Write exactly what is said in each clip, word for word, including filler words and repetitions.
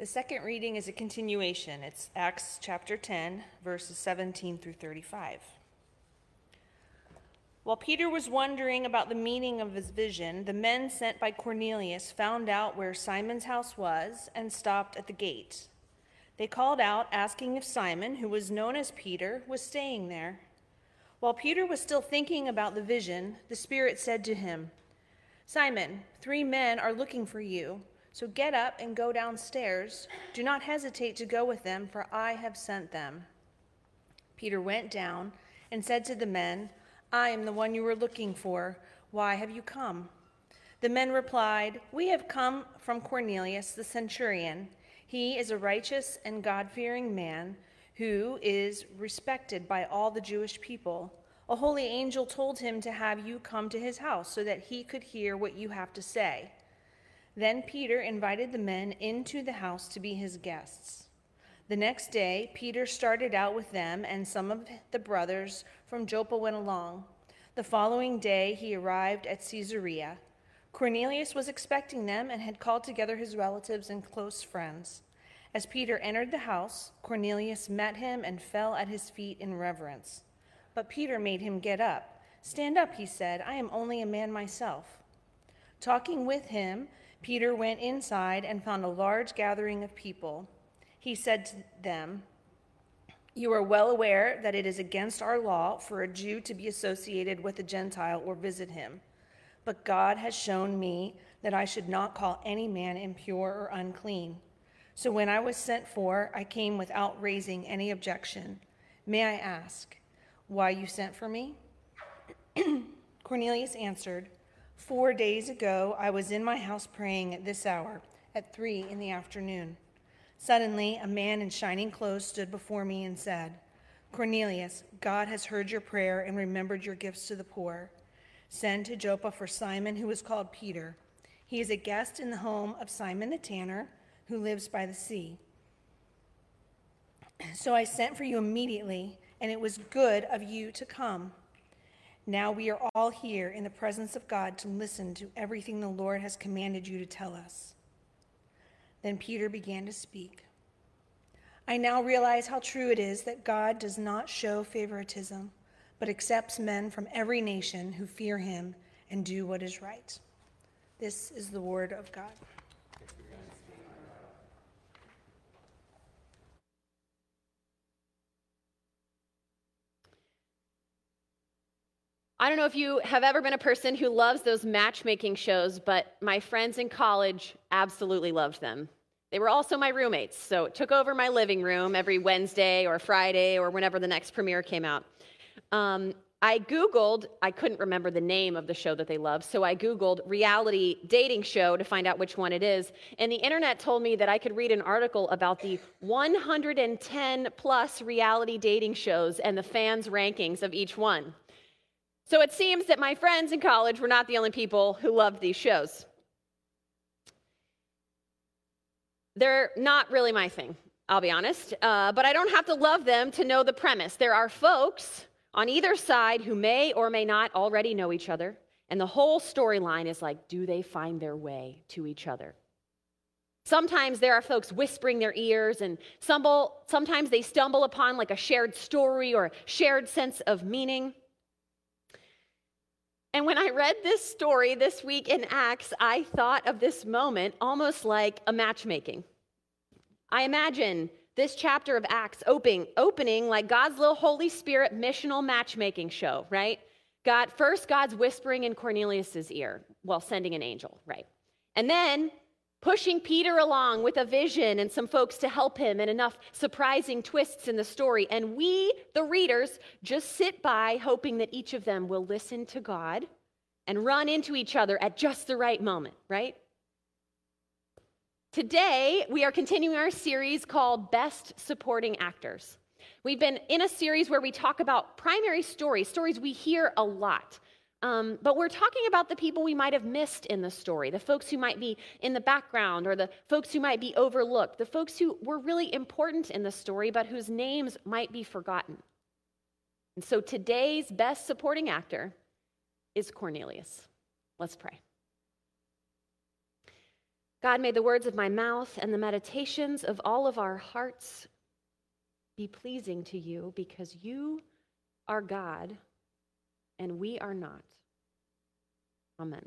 The second reading is a continuation. It's Acts chapter ten, verses seventeen through thirty-five. While Peter was wondering about the meaning of his vision, the men sent by Cornelius found out where Simon's house was and stopped at the gate. They called out, asking if Simon, who was known as Peter, was staying there. While Peter was still thinking about the vision, the Spirit said to him, "Simon, three men are looking for you. So get up and go downstairs. Do not hesitate to go with them, for I have sent them." Peter went down and said to the men, "I am the one you were looking for. Why have you come?" The men replied, "We have come from Cornelius the centurion. He is a righteous and God-fearing man who is respected by all the Jewish people. A holy angel told him to have you come to his house so that he could hear what you have to say." Then Peter invited the men into the house to be his guests. The next day, Peter started out with them, and some of the brothers from Joppa went along. The following day, he arrived at Caesarea. Cornelius was expecting them and had called together his relatives and close friends. As Peter entered the house, Cornelius met him and fell at his feet in reverence. But Peter made him get up. "Stand up," he said. "I am only a man myself." Talking with him, Peter went inside and found a large gathering of people. He said to them, "You are well aware that it is against our law for a Jew to be associated with a Gentile or visit him. But God has shown me that I should not call any man impure or unclean. So when I was sent for, I came without raising any objection. May I ask why you sent for me?" Cornelius answered, "Four days ago, I was in my house praying at this hour, at three in the afternoon. Suddenly, a man in shining clothes stood before me and said, 'Cornelius, God has heard your prayer and remembered your gifts to the poor. Send to Joppa for Simon, who is called Peter. He is a guest in the home of Simon the tanner, who lives by the sea.' So I sent for you immediately, and it was good of you to come. Now we are all here in the presence of God to listen to everything the Lord has commanded you to tell us." Then Peter began to speak. "I now realize how true it is that God does not show favoritism, but accepts men from every nation who fear him and do what is right." This is the word of God. I don't know if you have ever been a person who loves those matchmaking shows, but my friends in college absolutely loved them. They were also my roommates, so it took over my living room every Wednesday or Friday or whenever the next premiere came out. Um, I Googled, I couldn't remember the name of the show that they loved, so I Googled reality dating show to find out which one it is, and the internet told me that I could read an article about the one hundred ten plus reality dating shows and the fans' rankings of each one. So it seems that my friends in college were not the only people who loved these shows. They're not really my thing, I'll be honest, uh, but I don't have to love them to know the premise. There are folks on either side who may or may not already know each other, and the whole storyline is like, do they find their way to each other? Sometimes there are folks whispering their ears, and stumble, sometimes they stumble upon like a shared story or a shared sense of meaning. And when I read this story this week in Acts, I thought of this moment almost like a matchmaking. I imagine this chapter of Acts opening, opening like God's little Holy Spirit missional matchmaking show, right? God, first, God's whispering in Cornelius' ear while sending an angel, right? And then pushing Peter along with a vision and some folks to help him and enough surprising twists in the story. And we, the readers, just sit by hoping that each of them will listen to God and run into each other at just the right moment, right? Today, we are continuing our series called Best Supporting Actors. We've been in a series where we talk about primary stories, stories we hear a lot. Um, but we're talking about the people we might have missed in the story, the folks who might be in the background or the folks who might be overlooked, the folks who were really important in the story but whose names might be forgotten. And so today's best supporting actor is Cornelius. Let's pray. God, may the words of my mouth and the meditations of all of our hearts be pleasing to you, because you are God and we are not. Amen.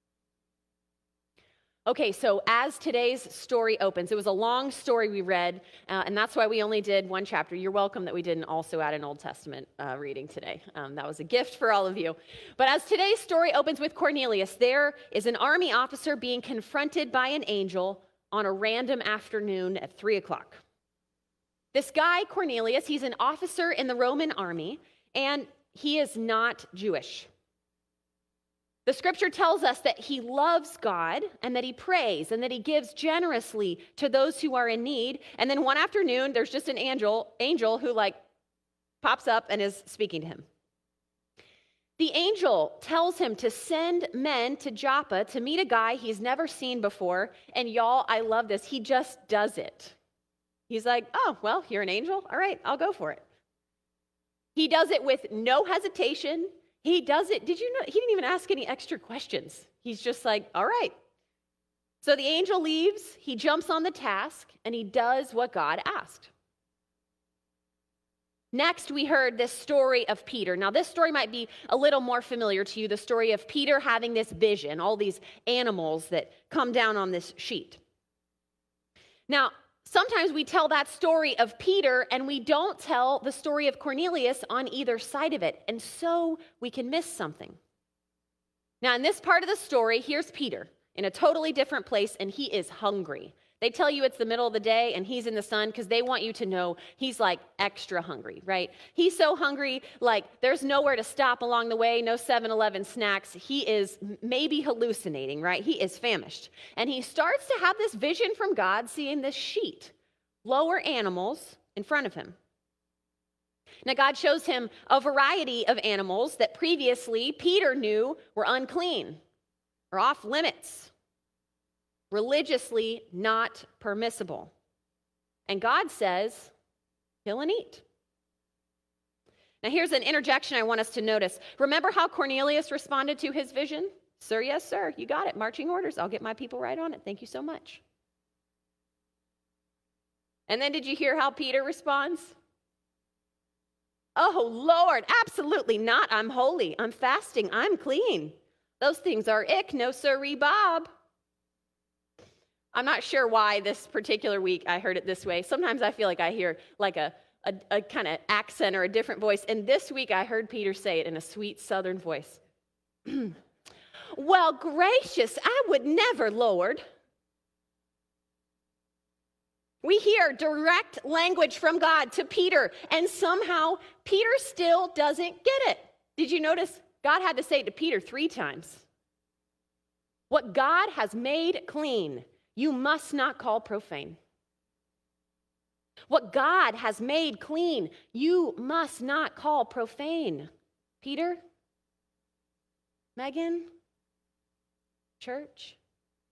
Okay, so as today's story opens, it was a long story we read, uh, and that's why we only did one chapter. You're welcome that we didn't also add an Old Testament uh, reading today. Um, that was a gift for all of you. But as today's story opens with Cornelius, there is an army officer being confronted by an angel on a random afternoon at three o'clock. This guy, Cornelius, he's an officer in the Roman army, and he is not Jewish. The scripture tells us that he loves God and that he prays and that he gives generously to those who are in need. And then one afternoon, there's just an angel, angel who like pops up and is speaking to him. The angel tells him to send men to Joppa to meet a guy he's never seen before. And y'all, I love this. He just does it. He's like, oh, well, you're an angel? All right, I'll go for it. He does it with no hesitation. He does it. Did you know? He didn't even ask any extra questions. He's just like, all right. So the angel leaves, he jumps on the task, and he does what God asked. Next, we heard this story of Peter. Now, this story might be a little more familiar to you, the story of Peter having this vision, all these animals that come down on this sheet. Now, sometimes we tell that story of Peter and we don't tell the story of Cornelius on either side of it, and so we can miss something. Now, in this part of the story, here's Peter in a totally different place, and he is hungry. They tell you it's the middle of the day and he's in the sun because they want you to know he's like extra hungry, right? He's so hungry, like there's nowhere to stop along the way, no seven eleven snacks. He is maybe hallucinating, right? He is famished. And he starts to have this vision from God, seeing this sheet, lower animals in front of him. Now, God shows him a variety of animals that previously Peter knew were unclean or off limits, religiously not permissible. And God says, kill and eat. Now here's an interjection I want us to notice. Remember how Cornelius responded to his vision? Sir, yes, sir, you got it. Marching orders. I'll get my people right on it. Thank you so much. And then did you hear how Peter responds? Oh, Lord, absolutely not. I'm holy. I'm fasting. I'm clean. Those things are ick. No sirree, Bob. I'm not sure why this particular week I heard it this way. Sometimes I feel like I hear like a, a, a kind of accent or a different voice. And this week I heard Peter say it in a sweet southern voice. Well, gracious, I would never, Lord. We hear direct language from God to Peter, and somehow Peter still doesn't get it. Did you notice? God had to say it to Peter three times. What God has made clean, you must not call profane. What God has made clean, you must not call profane. Peter, Megan, church.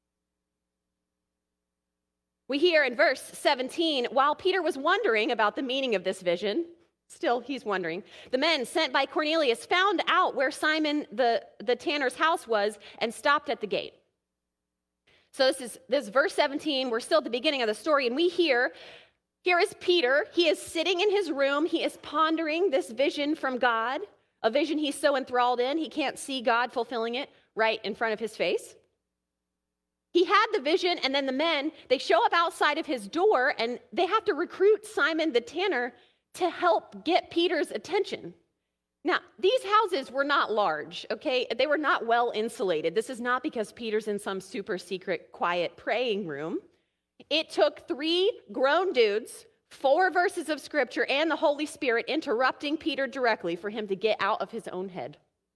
We hear in verse seventeen, while Peter was wondering about the meaning of this vision, still he's wondering, the men sent by Cornelius found out where Simon the, the tanner's house was and stopped at the gate. So this is this is verse seventeen. We're still at the beginning of the story, and we hear, here is Peter. He is sitting in his room. He is pondering this vision from God, a vision he's so enthralled in, he can't see God fulfilling it right in front of his face. He had the vision, and then the men, they show up outside of his door, and they have to recruit Simon the tanner to help get Peter's attention. Now, these houses were not large, okay? They were not well insulated. This is not because Peter's in some super secret, quiet praying room. It took three grown dudes, four verses of scripture, and the Holy Spirit interrupting Peter directly for him to get out of his own head.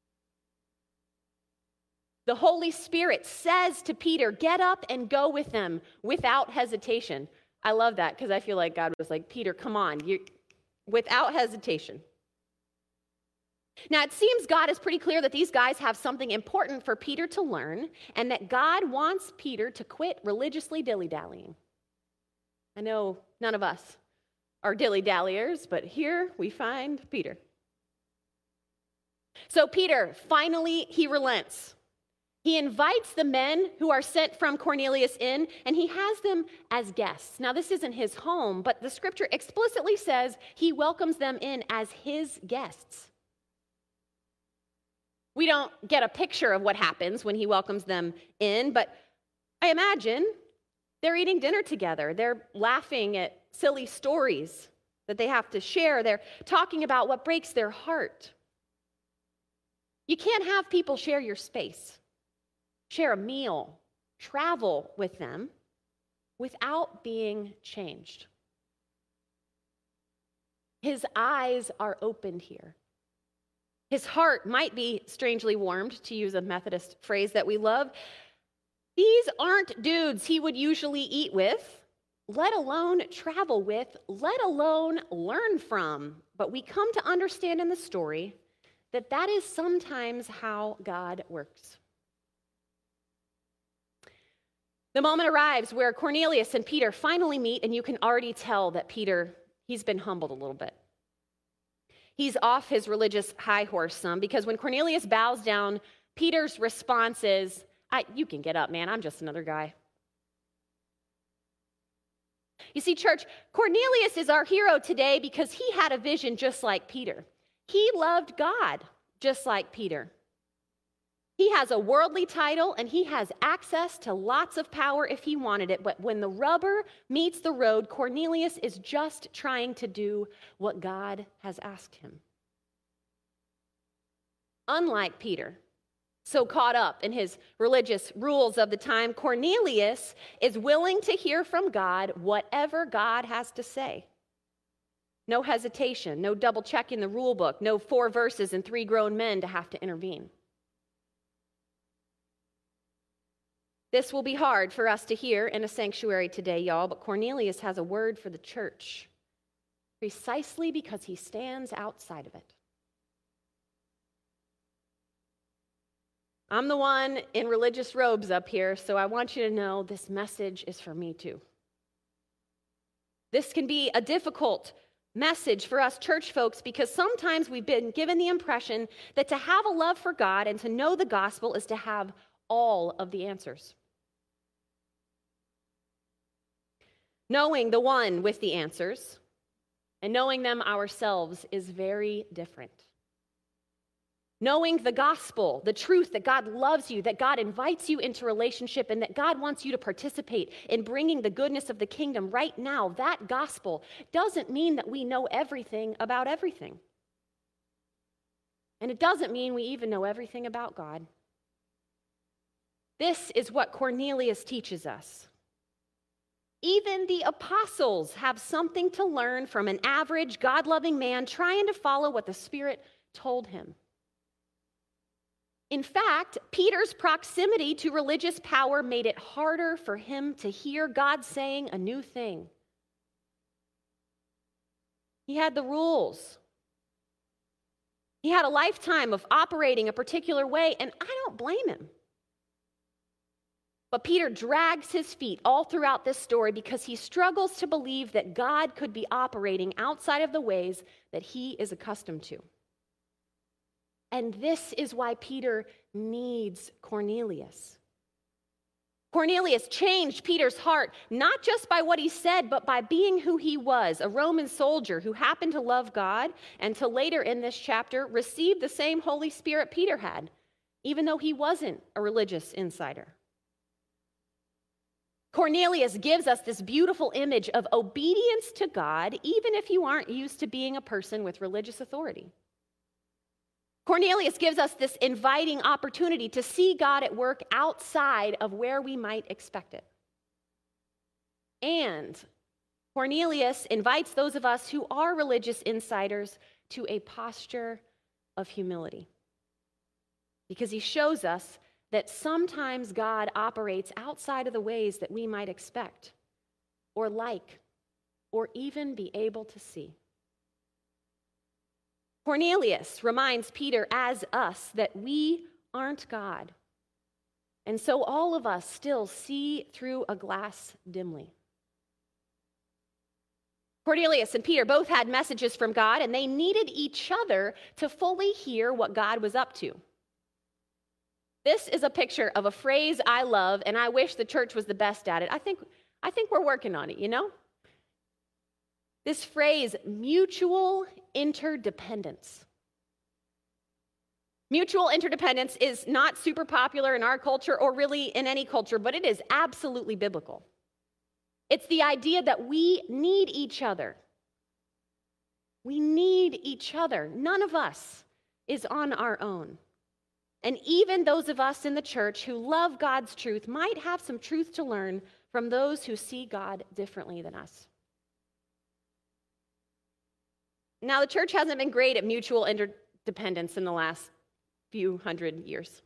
The Holy Spirit says to Peter, get up and go with them without hesitation. I love that because I feel like God was like, Peter, come on, you without hesitation. Now, it seems God is pretty clear that these guys have something important for Peter to learn, and that God wants Peter to quit religiously dilly-dallying. I know none of us are dilly-dalliers, but here we find Peter. So Peter, finally, he relents. He invites the men who are sent from Cornelius in, and he has them as guests. Now, this isn't his home, but the scripture explicitly says he welcomes them in as his guests. We don't get a picture of what happens when he welcomes them in, but I imagine they're eating dinner together. They're laughing at silly stories that they have to share. They're talking about what breaks their heart. You can't have people share your space, share a meal, travel with them without being changed. His eyes are opened here. His heart might be strangely warmed, to use a Methodist phrase that we love. These aren't dudes he would usually eat with, let alone travel with, let alone learn from. But we come to understand in the story that that is sometimes how God works. The moment arrives where Cornelius and Peter finally meet, and you can already tell that Peter, he's been humbled a little bit. He's off his religious high horse some, because when Cornelius bows down, Peter's response is, I, you can get up, man, I'm just another guy. You see, church, Cornelius is our hero today because he had a vision just like Peter. He loved God just like Peter. He has a worldly title and he has access to lots of power if he wanted it, but when the rubber meets the road, Cornelius is just trying to do what God has asked him. Unlike Peter, so caught up in his religious rules of the time, Cornelius is willing to hear from God whatever God has to say. No hesitation, no double checking the rule book, no four verses and three grown men to have to intervene. This will be hard for us to hear in a sanctuary today, y'all, but Cornelius has a word for the church precisely because he stands outside of it. I'm the one in religious robes up here, so I want you to know this message is for me too. This can be a difficult message for us church folks because sometimes we've been given the impression that to have a love for God and to know the gospel is to have all of the answers. Knowing the one with the answers and knowing them ourselves is very different. Knowing the gospel, the truth that God loves you, that God invites you into relationship, and that God wants you to participate in bringing the goodness of the kingdom right now, that gospel doesn't mean that we know everything about everything. And it doesn't mean we even know everything about God. This is what Cornelius teaches us. Even the apostles have something to learn from an average, God-loving man trying to follow what the Spirit told him. In fact, Peter's proximity to religious power made it harder for him to hear God saying a new thing. He had the rules. He had a lifetime of operating a particular way, and I don't blame him. But Peter drags his feet all throughout this story because he struggles to believe that God could be operating outside of the ways that he is accustomed to. And this is why Peter needs Cornelius. Cornelius changed Peter's heart, not just by what he said, but by being who he was, a Roman soldier who happened to love God and to later in this chapter receive the same Holy Spirit Peter had, even though he wasn't a religious insider. Cornelius gives us this beautiful image of obedience to God, even if you aren't used to being a person with religious authority. Cornelius gives us this inviting opportunity to see God at work outside of where we might expect it. And Cornelius invites those of us who are religious insiders to a posture of humility, because he shows us that sometimes God operates outside of the ways that we might expect or like or even be able to see. Cornelius reminds Peter, as us, that we aren't God. And so all of us still see through a glass dimly. Cornelius and Peter both had messages from God, and they needed each other to fully hear what God was up to. This is a picture of a phrase I love, and I wish the church was the best at it. I think, I think we're working on it, you know? This phrase, mutual interdependence. Mutual interdependence is not super popular in our culture or really in any culture, but it is absolutely biblical. It's the idea that we need each other. We need each other. None of us is on our own. And even those of us in the church who love God's truth might have some truth to learn from those who see God differently than us. Now, the church hasn't been great at mutual interdependence in the last few hundred years.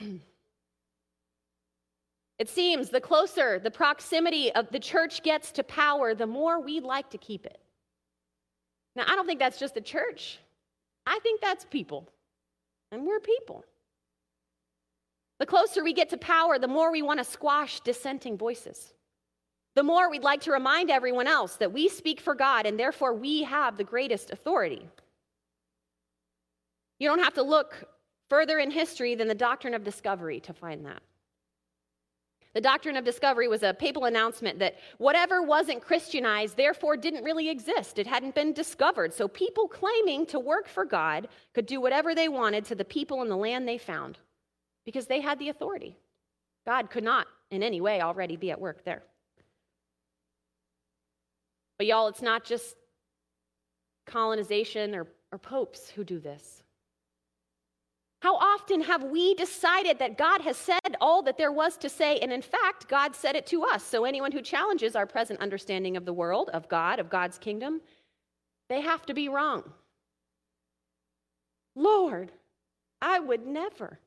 It seems the closer the proximity of the church gets to power, the more we like to keep it. Now, I don't think that's just the church. I think that's people. And we're people. The closer we get to power, the more we want to squash dissenting voices. The more we'd like to remind everyone else that we speak for God and therefore we have the greatest authority. You don't have to look further in history than the doctrine of discovery to find that. The doctrine of discovery was a papal announcement that whatever wasn't Christianized, therefore didn't really exist. It hadn't been discovered. So people claiming to work for God could do whatever they wanted to the people in the land they found because they had the authority. God could not in any way already be at work there. But y'all, it's not just colonization or, or popes who do this. How often have we decided that God has said all that there was to say, and in fact, God said it to us? So anyone who challenges our present understanding of the world, of God, of God's kingdom, they have to be wrong. Lord, I would never.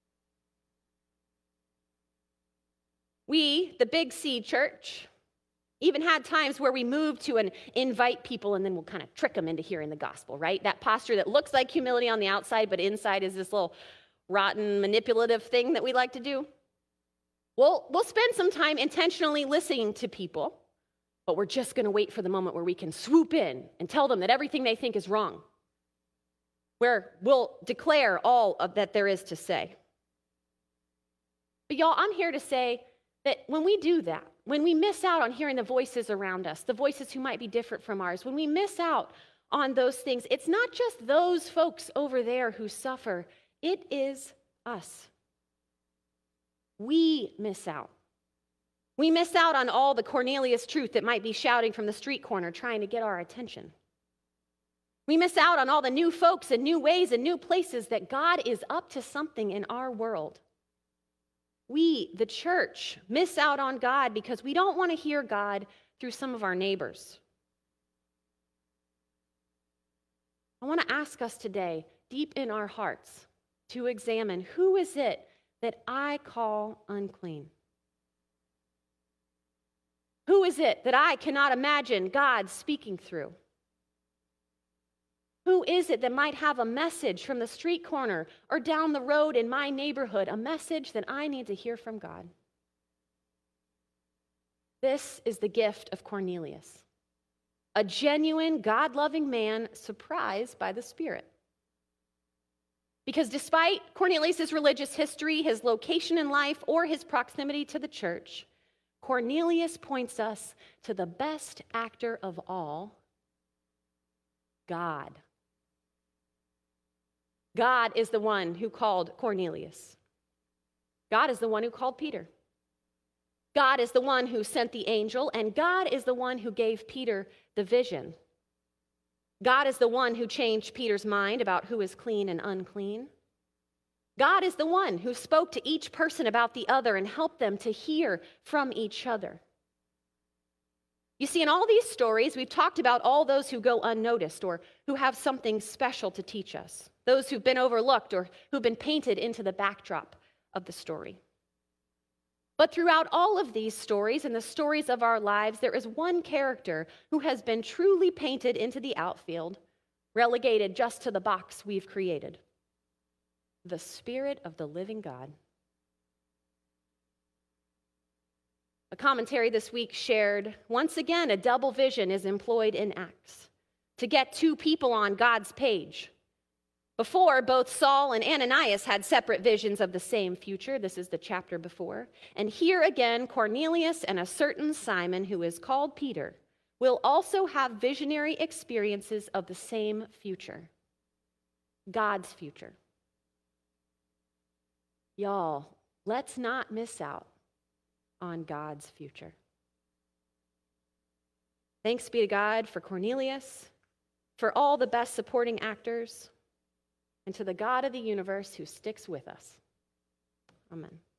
We, the Big C Church, even had times where we moved to an invite people and then we'll kind of trick them into hearing the gospel, right? That posture that looks like humility on the outside, but inside is this little rotten, manipulative thing that we like to do. We'll, we'll spend some time intentionally listening to people, but we're just going to wait for the moment where we can swoop in and tell them that everything they think is wrong, where we'll declare all of that there is to say. But y'all, I'm here to say that when we do that, when we miss out on hearing the voices around us, the voices who might be different from ours, when we miss out on those things, it's not just those folks over there who suffer, it is us. We miss out. We miss out on all the Cornelius truth that might be shouting from the street corner trying to get our attention. We miss out on all the new folks and new ways and new places that God is up to something in our world. We, the church, miss out on God because we don't want to hear God through some of our neighbors. I want to ask us today, deep in our hearts, to examine who is it that I call unclean? Who is it that I cannot imagine God speaking through? Who is it that might have a message from the street corner or down the road in my neighborhood, a message that I need to hear from God? This is the gift of Cornelius, a genuine, God-loving man surprised by the Spirit. Because despite Cornelius' religious history, his location in life, or his proximity to the church, Cornelius points us to the best actor of all, God. God is the one who called Cornelius. God is the one who called Peter. God is the one who sent the angel, and God is the one who gave Peter the vision. God is the one who changed Peter's mind about who is clean and unclean. God is the one who spoke to each person about the other and helped them to hear from each other. You see, in all these stories, we've talked about all those who go unnoticed or who have something special to teach us, those who've been overlooked or who've been painted into the backdrop of the story. But throughout all of these stories and the stories of our lives, there is one character who has been truly painted into the outfield, relegated just to the box we've created: the Spirit of the living God. A commentary this week shared, once again, a double vision is employed in Acts to get two people on God's page. Before, both Saul and Ananias had separate visions of the same future. This is the chapter before. And here again, Cornelius and a certain Simon, who is called Peter, will also have visionary experiences of the same future, God's future. Y'all, let's not miss out on God's future. Thanks be to God for Cornelius, for all the best supporting actors, and to the God of the universe who sticks with us. Amen.